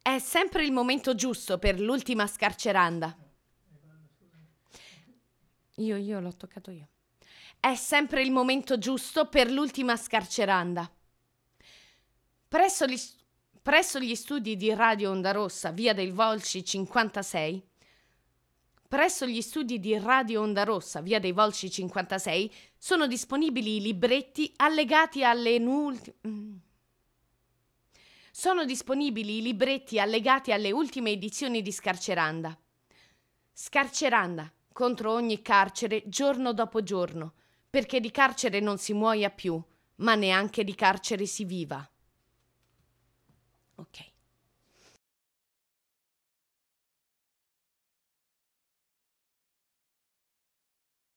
È sempre il momento giusto per l'ultima scarceranda. Io l'ho toccato io. È sempre il momento giusto per l'ultima scarceranda. Presso gli studi di Radio Onda Rossa, via dei Volsci 56, presso gli studi di Radio Onda Rossa, via dei Volsci 56, sono disponibili i libretti allegati alle Sono disponibili i libretti allegati alle ultime edizioni di Scarceranda. Scarceranda, contro ogni carcere, giorno dopo giorno, perché di carcere non si muoia più, ma neanche di carcere si viva. Ok.